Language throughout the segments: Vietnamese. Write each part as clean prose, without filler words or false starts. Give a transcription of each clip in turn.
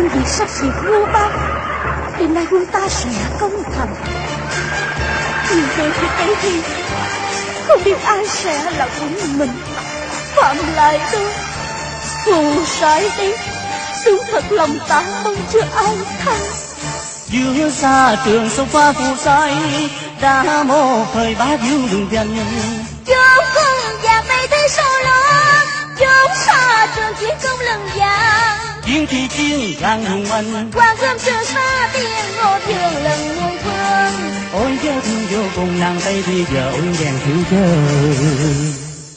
những việc sắp xếp vô ban, đêm nay quân ta sẽ công thành. Nhưng về phía ấy thì không biết ai sẽ là quân mình. Phạm lại tôi phù sai đi, đúng thật lòng ta mong chưa ai thắng. Dương xa trường sông pha phù sai, đã một thời bá dương đường danh. Chốn không vàng bay thế sâu lớn, chốn xa trường chiến công lần vàng. Chiến thì chiến gan hùng anh, hoàng cơm trường xa tiếng ngô thường lần mười phương. ôi nhớ thương vô cùng nàng Tây thì giờ ôi đèn thiếu chơi.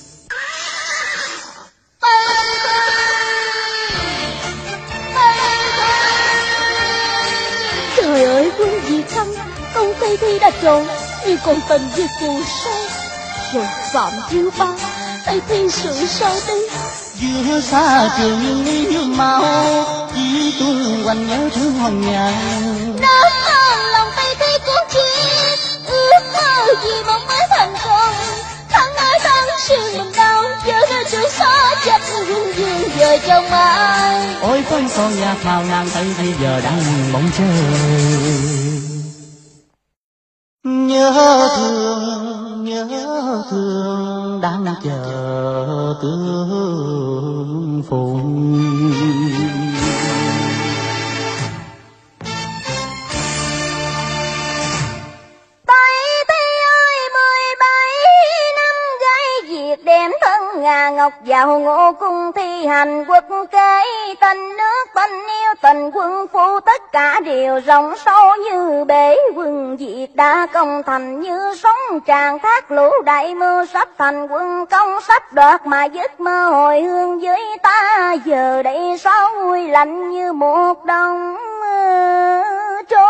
Trời ơi, quân diệt thăm, công Tây Thi đã trộn như con tình với phù sai. Rồi Phạm Thiếu Ba, Tây Thi sự sao đi. Dương xa trường nhưng lý như mau, chỉ tuôn quanh nhớ thương hồng nhàn. Nắm lòng Tây Thi cuốn chiến, ước mơ gì mong mới thành công. Thắng ơi thắng sương mình đau, giờ ra chữ xa chặt hương dương vợ chồng ai. Ôi phấn son nhạc màu nàng Tây thì giờ đang mong chờ. Nhớ thương đang chờ tương phùng. Tây Thi ơi 17 năm gái Việt đem thân Ngà Ngọc vào ngộ cung thi hành quốc kế. Tình nước tình yêu tình quân phu tất cả đều rộng sâu như bể. Quân Việt đã công thành như sóng tràn thác lũ đại mưa sắp thành quân công sắp đoạt mà giấc mơ hồi hương với ta. Giờ đây sao nguôi lạnh như một đông trôi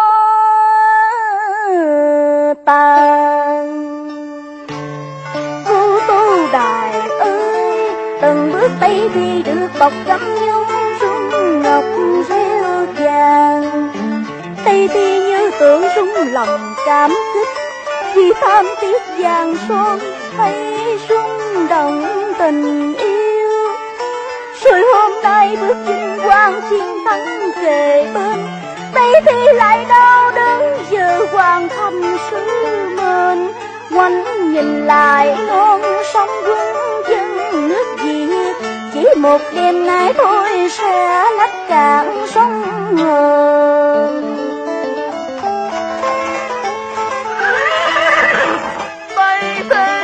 tan. Cô Tô Đài ơi, từng bước Tây Thi được bọc gấm nhung rung ngọc rêu vàng. Tây Thi như tượng rung lòng cảm kích, vì tham tiếc vàng son hay rung động tình yêu. Rồi hôm nay bước chinh quang chiến thắng về bên, Tây Thi lại đau đớn giờ hoàn thành sứ mệnh. Ngoảnh nhìn lại non sông quân dân nước Việt, chỉ một đêm nay thôi sẽ lấp cạn sông hờn. Tây Thi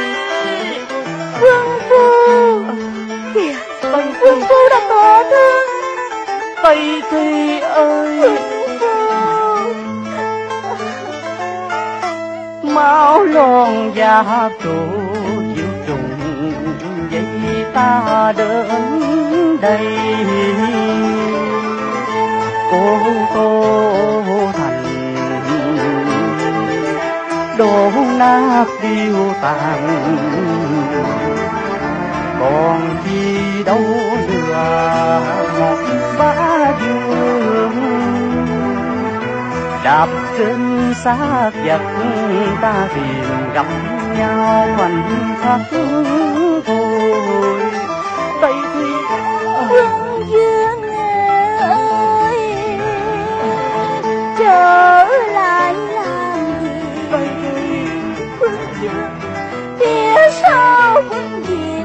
Quân phu kìa, quân phu đã tỏ thương. Tây Thi ơi, máu loan gia trụ diệu trùng vậy ta đến đây. Cô Tô Thành đổ nát điêu tàn, còn chi đâu lừa một bá dương. Đạp trên xác vật ta tìm gặp nhau khoảnh khắc thôi. Tây Thi Quân Dương ơi, trở lại làm gì? Tây Thi Quân Dương phía sau quân Việt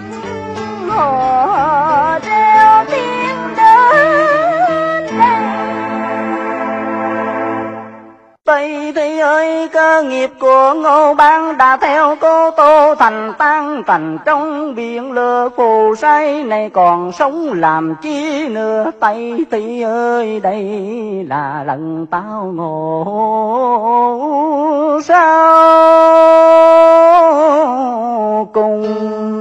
họ reo tiếng đến đây. Tây Thi ơi, cơ nghiệp của Ngô Ban đã theo cô Tô Thành tan tành trong biển lửa phù say này còn sống làm chi nữa. Tây Thi ơi, đây là lần tao ngộ sao cùng.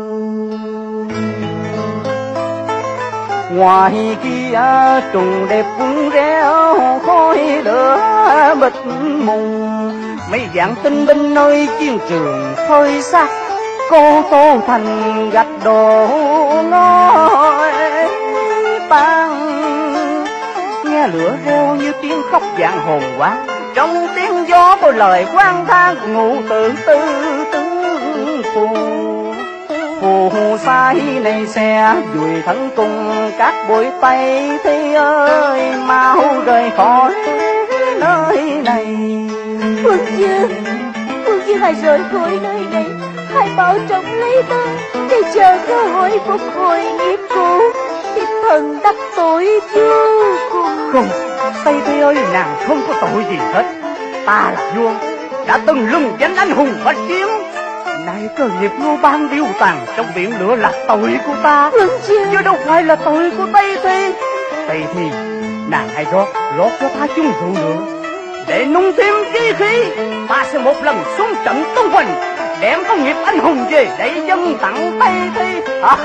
Ngoài kia trùng đẹp quân réo khói lửa bịch mùng, mấy vạn tinh binh nơi chiến trường thôi xác. Cô Tô Thành gạch đổ ngói tan, nghe lửa reo như tiếng khóc vạn hồn quán. Trong tiếng gió có lời quan than ngụ tự tư tướng phù. phù sai này sẽ vùi thân cùng các bụi tây thi ơi, mau rời khỏi nơi này. Phương Dương hãy rời khỏi nơi này, hãy bảo trọng lấy ta để chờ cơ hội phục hồi nghiệp cũ. Thiếp thần đắc tội vô cùng. Không, Tây Thi ơi, nàng không có tội gì hết. Ta là vua, đã từng lừng danh anh hùng bách chiến. Nay cơ nghiệp ngô ban điêu tàn trong biển lửa là tội của ta, chứ đâu phải là tội của Tây Thi. Tây Thi, nàng hãy rót cho ta chung rượu nữa để nung thêm chí khí. Ta sẽ một lần xuống trận tung hoành, đem công nghiệp anh hùng về để dâng tặng Tây Thi.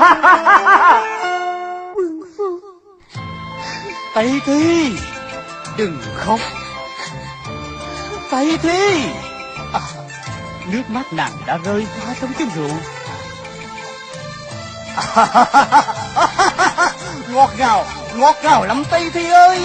Quân phu, Tây Thi, đừng khóc. Tây Thi, nước mắt nàng đã rơi ra trong chén rượu. Ngọt ngào lắm Tây Thi ơi.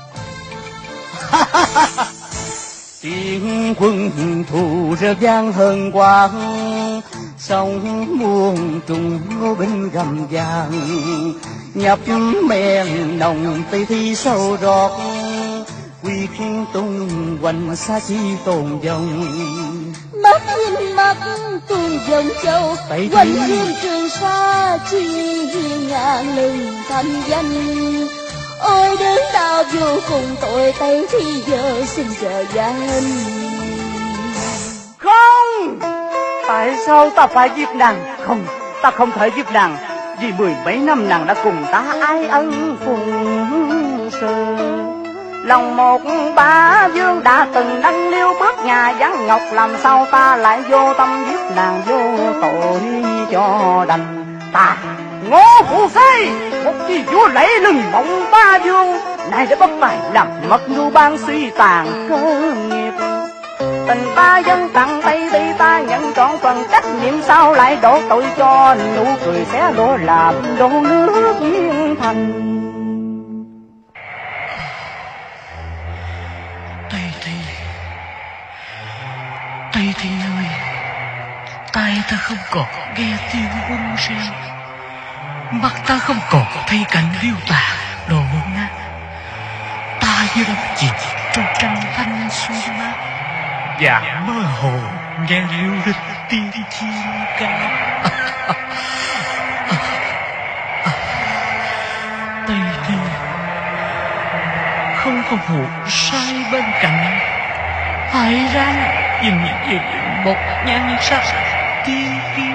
Tiếng quân thù rơ vang hờn quang, sông muôn trùng ngô binh gầm vàng, nhập men nồng Tây Thi sâu rót, quy khiên tung hoành xa chi tồn vong. mắt nhìn mắt tuôn dòng châu, quanh dương trường sa chi ngàn lừng thành danh. Ôi đớn đau vô cùng tội Tây Thi giờ xin chờ danh. Không, tại sao ta phải giết nàng? Không, ta không thể giết nàng, vì 10 mấy năm nàng đã cùng ta ái ân phùng sự. Lòng một bá vương đã từng nâng niu bước nhà vắng ngọc, làm sao ta lại vô tâm giết nàng vô tội cho đành. Ta Ngô Phụ Sai, một chi vua lẫy lừng mộng ba vương, nay đã bất tài làm mất nhu ban suy tàn cơ nghiệp. Tình ta dâng tặng Tây Thi, ta nhận trọn phần trách nhiệm, sao lại đổ tội cho nụ cười xé đổ làm đổ nước yên thành. Tây Thi ơi, tai ta không còn nghe tiếng quân reo, mắt ta không còn thấy cảnh điêu tàn đổ nát. Ta như đắm chìm trong trăng thanh xuân mát, và mơ hồ nghe liêu rít tiếng chim ca. Tây Thi, không có Phụ Sai bên cạnh, hãy ra nhìn một nhan sắc tiên kim.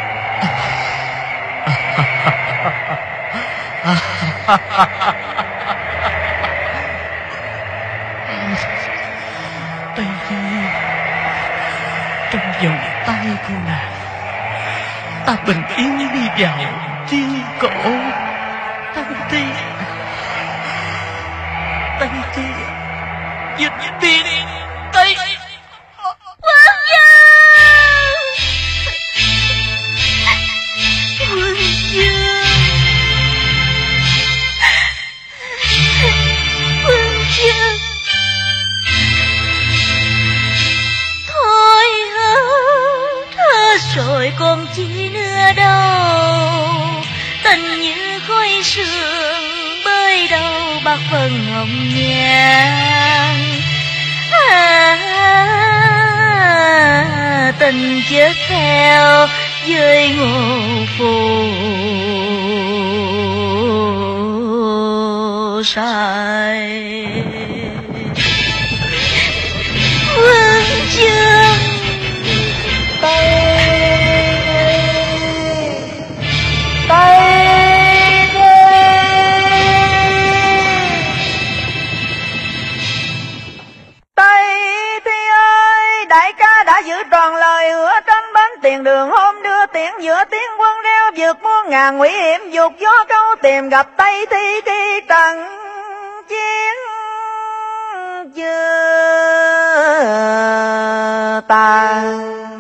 Tây Thi, trong vòng tay của nàng, ta bình yên đi vào thiên cổ. Tây Thi, Tây Thi, dịch tiên Tây. Rồi còn chi nữa đâu, tình như khói sương bơi đâu bạc phần hồng nhan. Tình chết theo với Ngô Phụ Sai. Vương chương tiền đường hôm đưa tiễn giữa tiếng quân reo, vượt muôn ngàn nguy hiểm dục gió câu tìm gặp Tây Thi khi trận chiến chưa tàn.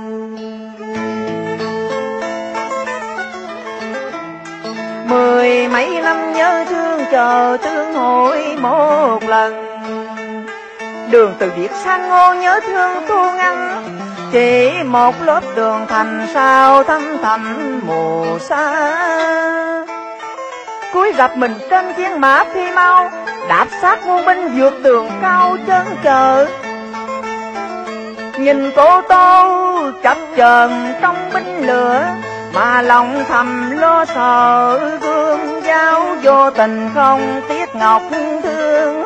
Mười mấy năm nhớ thương chờ tương hội một lần, đường từ Việt sang Ngô nhớ thương Thu Ngân, chỉ một lớp tường thành sao thăm thẳm mù xa. Cúi rập mình trên chiến mã phi mau, đạp sát muôn binh vượt tường cao chân trời. Nhìn Cô Tô chập chờn trong binh lửa, mà lòng thầm lo sợ gương giáo vô tình không tiếc ngọc thương.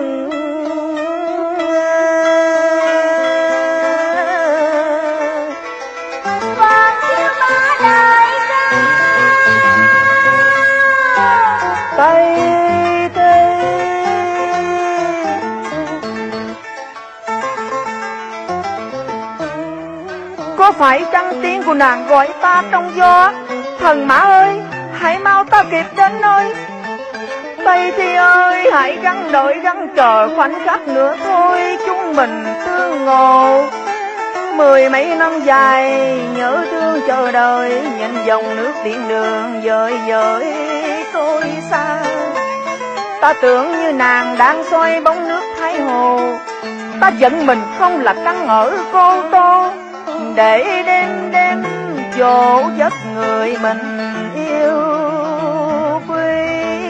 Còn chiêu ba đời ca Tây Thi. Có phải chăng tiếng của nàng gọi ta trong gió? Thần mã ơi, hãy mau ta kịp đến nơi. Tây Thi ơi, hãy gắng đợi gắng chờ khoảnh khắc nữa thôi, chúng mình tương ngộ. 10 mấy năm dài nhớ thương chờ đợi, nhìn dòng nước biển đường dời dời tôi xa. Ta tưởng như nàng đang soi bóng nước Thái Hồ, ta giận mình không là căn ở Cô Tô, để đêm dỗ giấc người mình yêu quý.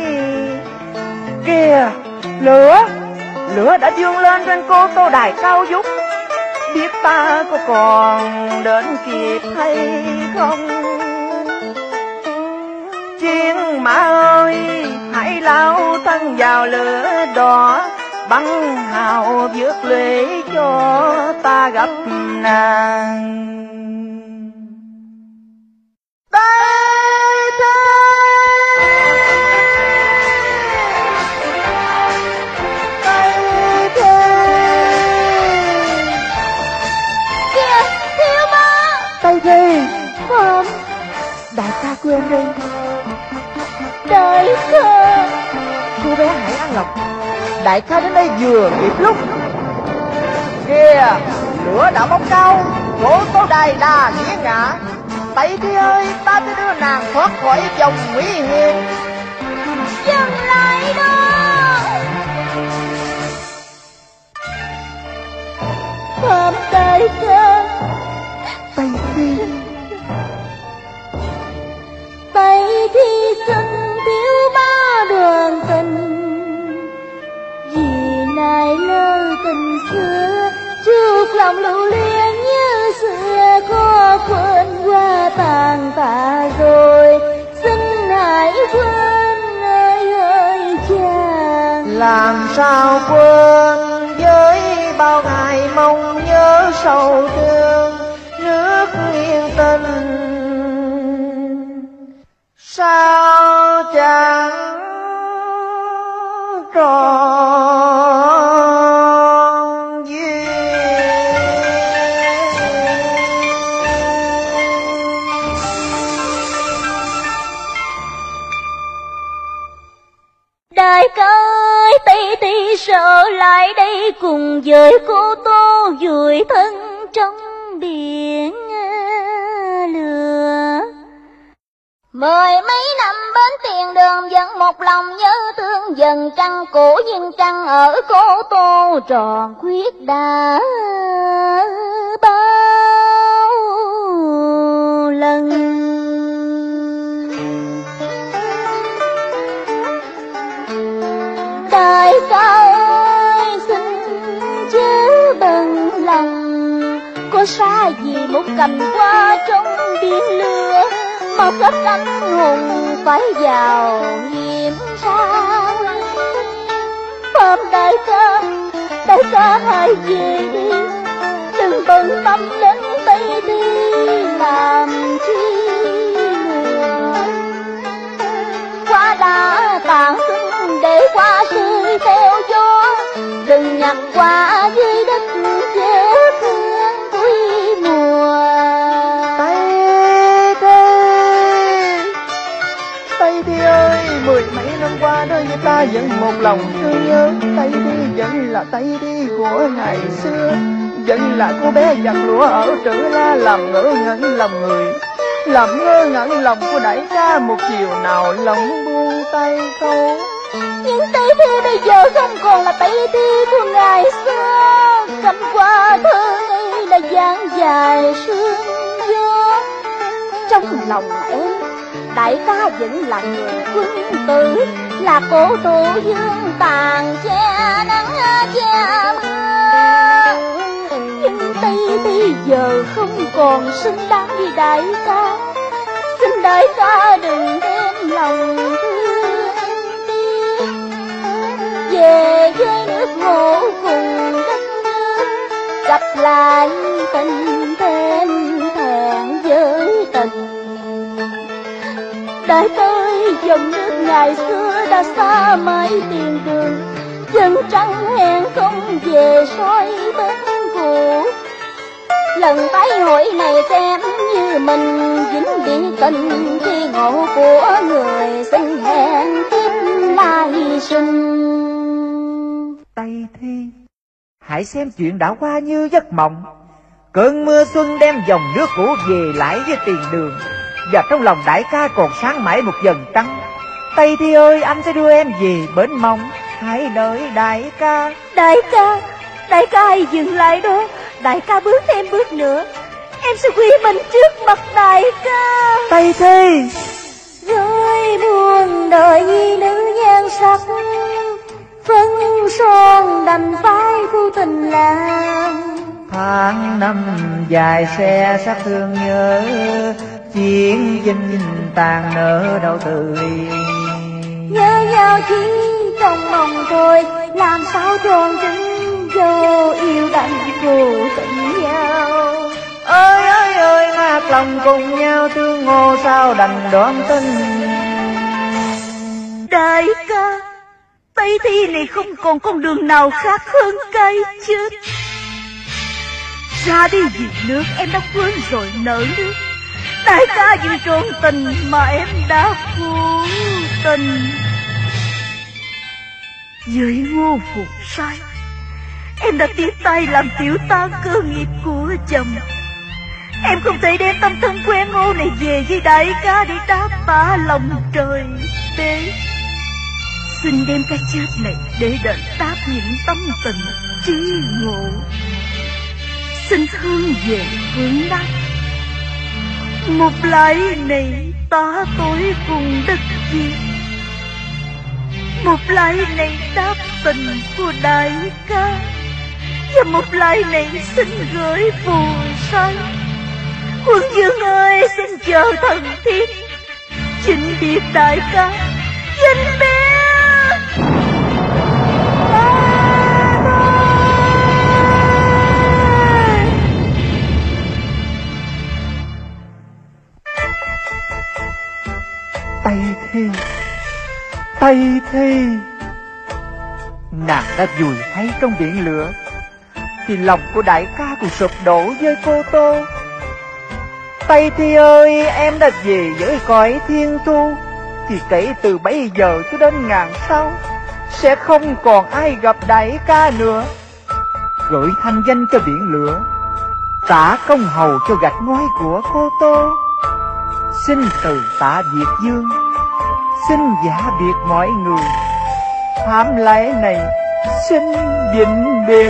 Kìa, lửa đã dương lên trên Cô Tô đài cao vút, biết ta có còn đến kịp hay không? Chiến mã ơi, hãy lao thân vào lửa đỏ, bắn hào vượt lưỡi cho ta gặp nàng. Tây Thi. kìa, Thiếu Ba. Tây Thi. Không, đại ca quên đi. Đại ca. Cô bé hãy ăn lộc, đại ca đến đây vừa kịp lúc. Kìa, lửa đã bốc cao, Cô Tô đài đà nghiêng ngả. Tây Thi ơi, ta sẽ đưa nàng thoát khỏi vòng nguy hiểm. Dừng lại đó. Phạm đại ca. Tây Thi. Tây Thi xin Thiếu Ba đoàn tình, vì nài lơ tình xưa, trước lòng lưu luyến như xưa, khó quên qua tàn tạ rồi, xin hãy quên ơi ơi chàng. Làm sao quên với bao ngày mong nhớ sầu thương, nước yên tình sao chẳng tròn duyên. Đại ca ơi, Tây Thi sợ lại đây cùng với Cô Tô vùi thân trong biển lửa. 10 mấy năm bên tiền đường vẫn một lòng nhớ thương, dần trăng cổ duyên trăng ở Cô Tô tròn khuyết đã bao lần. Đại ca ơi, xin chớ bận lòng, có xa gì một cành hoa trong biển lửa, mà các anh hùng phải vào hiểm sao. Phạm đại ca hãy về đi, đừng bận tâm đến Tây Thi làm chi nữa. Qua đã tàn sinh để qua rơi theo gió, đừng nhặt qua dưới đất chết thương cuối mùa. Tây Thi ơi, 10 mấy năm qua đôi với ta vẫn một lòng thương nhớ. Tây Thi vẫn là Tây Thi của ngày xưa, vẫn là cô bé giặt lụa ở Trữ La, làm ngỡ ngẩn lòng người, làm ngơ ngẩn lòng của đại ca một chiều nào lòng buông tay câu. Nhưng Tây Thi bây giờ không còn là Tây Thi của ngày xưa, cánh hoa thơ ngây là dáng dài sương gió. Trong lòng em, đại ca vẫn là người quân tử, là cổ thụ dương tàn che nắng che mưa. Nhưng Tây Ti giờ không còn xứng đáng với đại ca, xin đại ca đừng đem lòng thương tiếc. Về với nước ngô cùng đất nước, gặp lại tình thêm thẹn với tình. Đã tới dòng nước ngày xưa đã xa mãi tiền đường, chân trắng hẹn không về soi bên cũ. Lần tái hội này xem như mình vĩnh biệt tình khi ngộ của người, xin hẹn kiếp lai sinh. Tây Thi, hãy xem chuyện đã qua như giấc mộng. Cơn mưa xuân đem dòng nước cũ về lại với tiền đường, và trong lòng đại ca còn sáng mãi một vầng trăng. Tây Thi ơi, anh sẽ đưa em về bến mong, hãy đợi đại ca. Đại ca hãy dừng lại đó. Đại ca bước thêm bước nữa, em sẽ quy mình trước mặt đại ca. Tây Thi Rồi buồn đời nhi nữ nhan sắc, phân son đành phải thu tình làng. tháng năm dài xe sắc thương nhớ, chiến dinh tàn nở đau từ ly. Nhớ nhau chỉ trong mong thôi, làm sao tròn trinh vô yêu đành phụ tình nhau. Ơi ơi ơi, ngạc lòng cùng nhau thương ngô sao đành đoán tình. Đại ca, Tây Thi này không còn con đường nào khác hơn cái chết. Ra đi vì nước em đã quên rồi nợ nước, đại ca vì trọn tình mà em đã phụ tình. Với Ngô Phục sai, em đã tiếp tay làm tiểu tan cơ nghiệp của chồng. Em không thể đem tâm thân quen Ngô này về với đại ca để đáp trả lòng trời đế. Xin đem cái chết này để đền đáp những tâm tình trí ngộ. Xin thương về phương Nam, một lại này ta tối cùng đất Việt. Một lại này đáp tình của đại ca, và một lại này xin gửi phù sai. Quân vương ơi, xin chờ thần thiết, chính biệt đại ca danh bé. Tây Thi, nàng đã vùi hay trong biển lửa, thì lòng của đại ca cũng sụp đổ với cô Tô. Tây Thi ơi, em đã về với cõi thiên thu, thì kể từ bây giờ cho đến ngàn sau sẽ không còn ai gặp đại ca nữa. Gửi thanh danh cho biển lửa, trả công hầu cho gạch ngói của cô Tô. Xin từ tạ Việt Dương, xin giả biệt mọi người, thảm lễ này xin vĩnh biệt.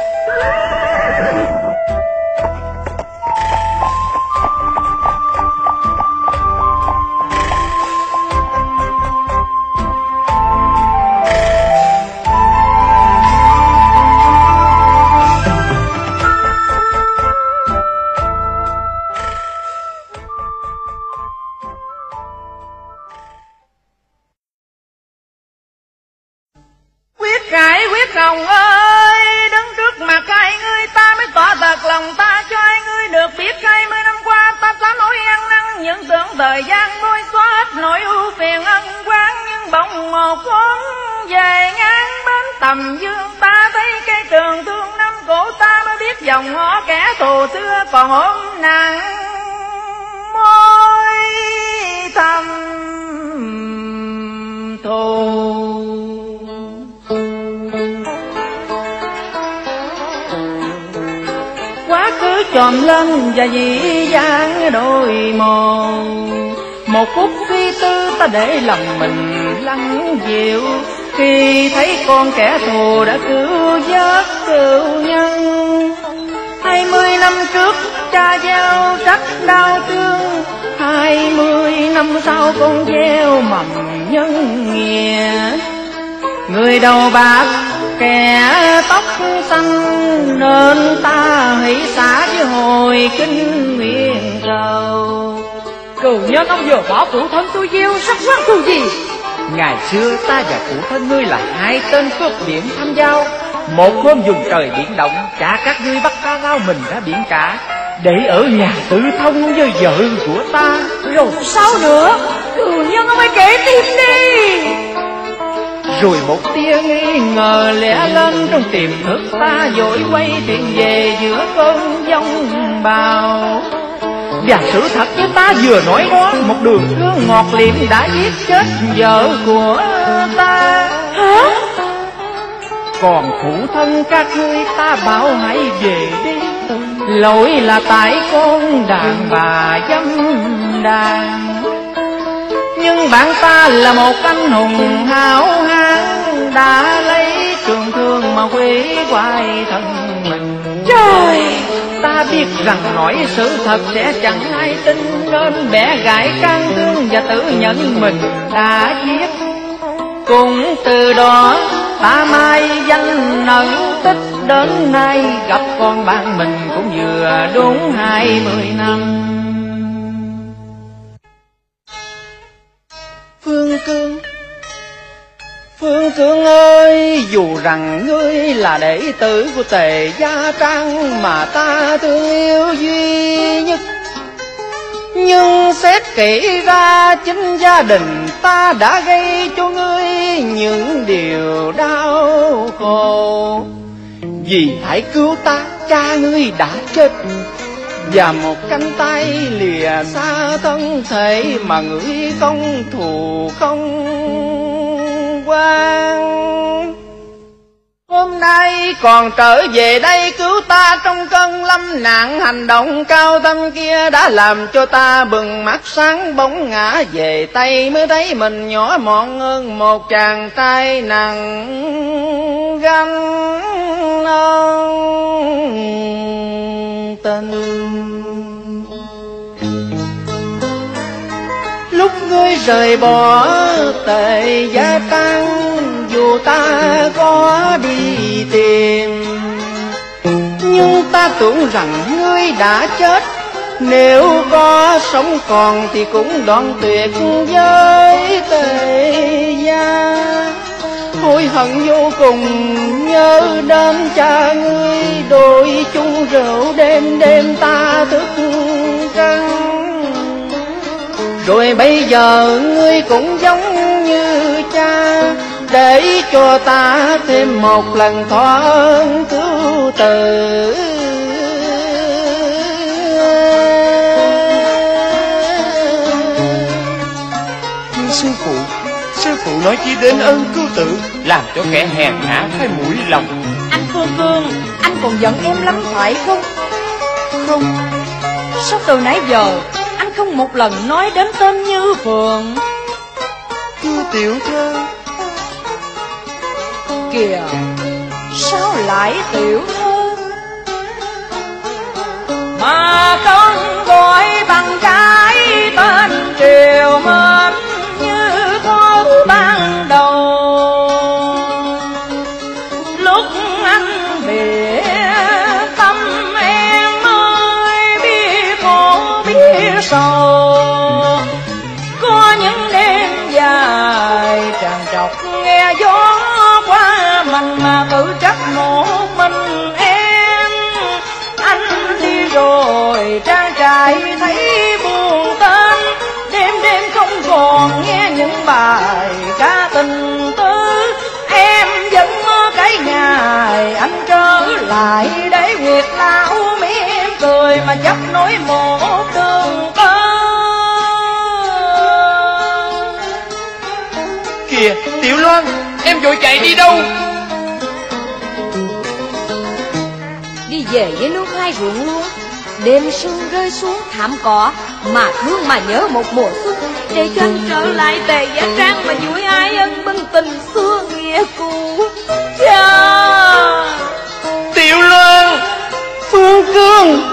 Hồng ơi, đứng trước mặt hai ngươi ta mới tỏ thật lòng ta cho hai ngươi được biết. 20 năm qua ta có nỗi ăn năn, những tưởng thời gian bôi xóa hết nỗi ưu phiền ân oán. Nhưng bỗng một hôm về ngang bến Tầm Dương, ta thấy cây tường thương năm cổ, ta mới biết dòng họ kẻ thù xưa còn ôm nặng môi thầm thù. Quá khứ tròn lên và dĩ dáng đôi mòn, một phút suy tư ta để lòng mình lắng dịu, khi thấy con kẻ thù đã cứu vớt cựu nhân. 20 năm trước cha gieo rắc đau thương, 20 năm sau con gieo mầm nhân nghĩa. Người đầu bạc kẻ tóc xanh, nên ta hỷ xả với hồi kinh nguyện cầu. Cừu nhân ông vừa bỏ phụ thân tôi gieo sắc quan thù gì? Ngày xưa ta và phụ thân ngươi là hai tên cướp biển tham giao. Một hôm vùng trời biển động, cha các ngươi bắt ta lao mình ra biển cả, để ở nhà tự thông với vợ của ta. Rồi sao nữa? Cừu nhân ông hãy kể tiếp đi. Rồi một tia nghi ngờ lẻ lên trong tiềm thức ta, vội quay tiền về giữa cơn giông bão. Và sự thật như ta vừa nói đó, một đường cương ngọt liệm đã giết chết vợ của ta. Hả? Còn phụ thân các ngươi ta bảo hãy về đi, lỗi là tại con đàn bà dâm đàn. Nhưng bạn ta là một anh hùng hảo hán, đã lấy trường thương mà hủy hoại thân mình. Trời! Ta biết rằng nói sự thật sẽ chẳng ai tin, nên bẻ gãy can thương và tự nhận mình đã giết. Cũng từ đó ta mai danh ẩn tích, đến nay gặp con bạn mình cũng vừa đúng 20 năm. Phương Cương ơi, dù rằng ngươi là đệ tử của Tề Gia Trang mà ta thương yêu duy nhất, nhưng xét kỹ ra chính gia đình ta đã gây cho ngươi những điều đau khổ. Vì phải cứu ta, cha ngươi đã chết, và một cánh tay lìa xa thân thể mà ngươi không thù không quan. Hôm nay còn trở về đây cứu ta trong cơn lâm nạn, hành động cao tâm kia đã làm cho ta bừng mắt sáng bóng ngã về Tây, mới thấy mình nhỏ mọn hơn một chàng trai nặng gánh tình. Lúc ngươi rời bỏ Tề Gia Trang, dù ta có đi tìm, nhưng ta tưởng rằng ngươi đã chết. Nếu có sống còn thì cũng đoạn tuyệt với Tề Gia. Hối hận vô cùng nhớ đến cha ngươi, đôi chung rượu đêm đêm ta thức trắng. Rồi bây giờ ngươi cũng giống như cha, để cho ta thêm một lần thọ ơn cứu tử. Thưa sư phụ nói chi đến ơn cứu tử, làm cho kẻ hèn hạ phải mũi lòng. Anh Phương Cương, anh còn giận em lắm phải không? Không. Sao từ nãy giờ anh không một lần nói đến tên Như Phượng? Thưa tiểu thơ. Kìa, sao lại tiểu thơ mà không gọi bằng cái tên triều mến như thuở ban đầu? Lúc anh biết tâm em ơi, biết khổ biết sầu, có những đêm dài tràn trọc nghe gió qua mình mà tự trách một mình em. Anh đi rồi trang trại thấy buồn tên, đêm đêm không còn nghe những bài ca tình tứ. Em vẫn mơ cái ngày anh trở lại, để Nguyệt Lão mỉm cười mà chấp nối một đường tơ. Kìa Tiểu Loan, em vội chạy đi đâu? Đi về với nước hai ruộng lúa, đêm sương rơi xuống thảm cỏ, mà thương mà nhớ một mùa xuân, để cho anh trở lại Tề Gia Trang mà vui ai ân bưng tình xưa nghĩa cũ. Cha! Tiểu Loan, Phương Cương,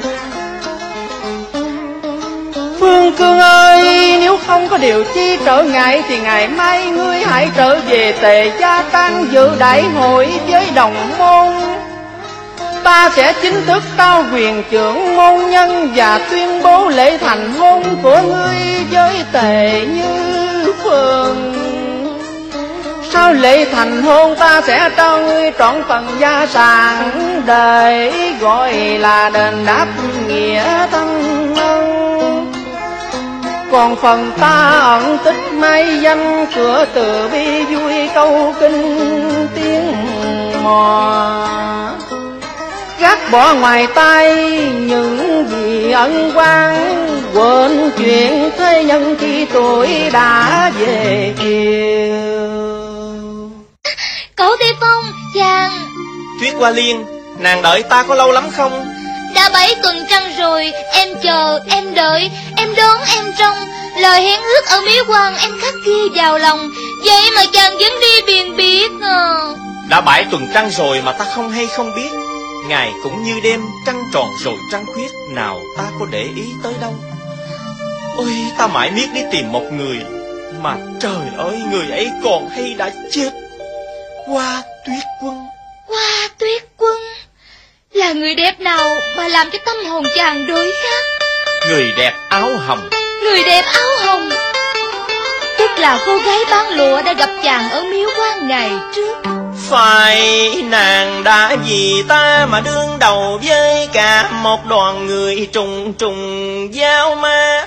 Phương Cương ơi, nếu không có điều chi trở ngại thì ngày mai ngươi hãy trở về Tề Gia Tăng dự đại hội với đồng môn. Ta sẽ chính thức trao quyền trưởng môn nhân và tuyên bố lễ thành hôn của ngươi với Tề Như Phương. Sau lễ thành hôn ta sẽ cho ngươi trọn phần gia sản để gọi là đền đáp nghĩa thân ân. Còn phần ta ẩn tích mai danh cửa từ bi vui câu kinh tiếng mò. Gác bỏ ngoài tay những gì ân oán, quên chuyện thế nhân khi tuổi đã về chiều. Cậu Tiêu Phong, chàng. Tuyết Hoa Liên, nàng đợi ta có lâu lắm không? Đã 7 tuần trăng rồi, em chờ, em đợi, em đón, em trông. Lời hẹn ước ở Miếu Quan em khắc ghi vào lòng, vậy mà chàng vẫn đi biền biệt à. Đã 7 tuần trăng rồi mà ta không hay không biết. Ngày cũng như đêm, trăng tròn rồi trăng khuyết, nào ta có để ý tới đâu. Ôi, ta mãi miết đi tìm một người, mà trời ơi, người ấy còn hay đã chết. Hoa Tuyết Quân. Hoa Tuyết Quân là người đẹp nào mà làm cho tâm hồn chàng đổi khác? Người đẹp áo hồng. Người đẹp áo hồng tức là cô gái bán lụa đã gặp chàng ở Miếu Quan ngày trước. Phải, nàng đã vì ta mà đương đầu với cả một đoàn người trùng trùng giao ma.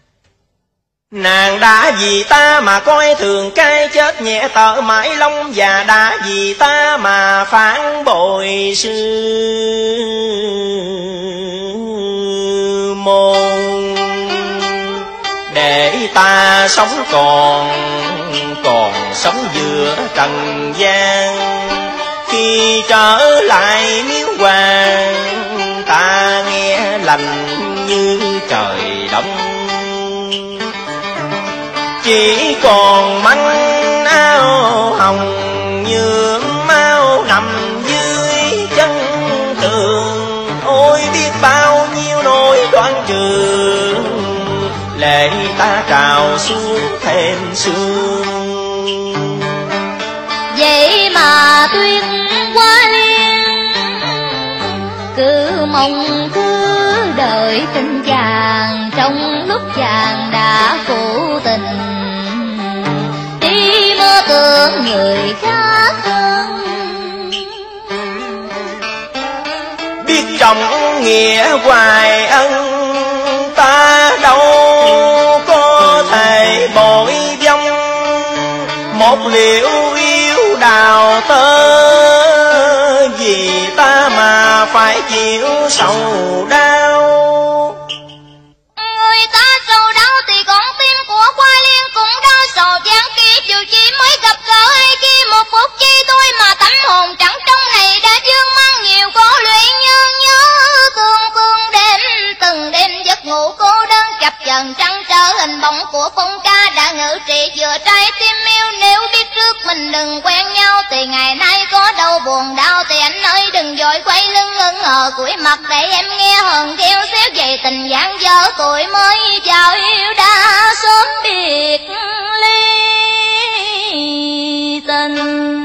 Nàng đã vì ta mà coi thường cái chết nhẹ tợ mãi long, và đã vì ta mà phản bội sư môn. Để ta sống còn sống giữa trần gian, khi trở lại Miếu Hoàng ta nghe lành như trời đông. Chỉ còn manh áo hồng nhuộm áo nằm dưới chân tường. Ôi biết bao nhiêu nỗi đoan trường, lệ ta trào xuống thêm sương. Vậy mà Tuyết Hoa Liên cứ mong cứ đợi tình chàng, trong lúc chàng đã phụ tình đi mơ tưởng người khác hơn. Biết trọng nghĩa hoài ân, ta đâu có thể bội vong. Một liễu yêu đào tơ, vì ta mà phải chịu sầu đau. Người ta sầu đau thì con tim của Hoa Liên cũng đau sầu chán khi chiều chỉ mới gặp gỡ hay khi một phút chi thôi mà tâm hồn trắng trong này đã vương mang nhiều cố lụy nhớ thương thương đêm từng đêm giấc ngủ cô đơn chập chờn trăng trở hình bóng của phong ca đã ngự trị vừa trái tim yêu. Nếu biết trước mình đừng quen nhau thì ngày nay có đâu buồn đau, thì anh ơi đừng vội quay lưng ngưng ngờ cúi mặt để em nghe hờn kêu xéo về tình dáng dở tuổi mới chào yêu đã sớm biệt ly tình.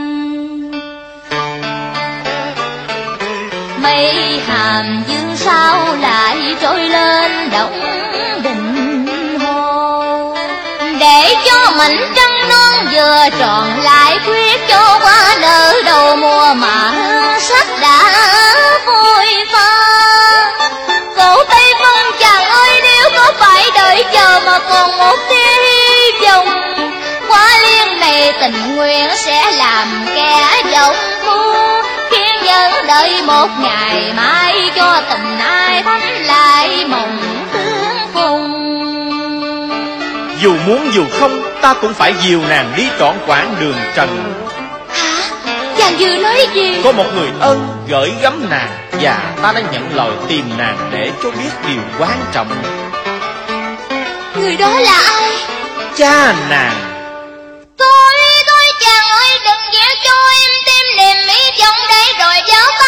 Mây hàm dương sao lại trôi lên động đình hồ, để cho mảnh trăng non vừa tròn lại khuyết cho hoa nở đầu mùa mà sắc đã phôi pha. Cổ Tây Vân chàng ơi, nếu có phải đợi chờ mà còn một tia hy vọng, Hoa Liên này tình nguyện sẽ làm kẻ dòng thu, khiến nhân đợi một ngày mai cho tình ai thắm lại mộng tương phùng. Dù muốn dù không, ta cũng phải dìu nàng đi trọn quãng đường trần. Hả? Chàng vừa nói gì? Có một người ân gửi gắm nàng, và ta đã nhận lời tìm nàng để cho biết điều quan trọng. Người đó là ai? Cha nàng. Tôi chàng ơi, đừng gieo cho em tim niềm hy vọng để rồi giáo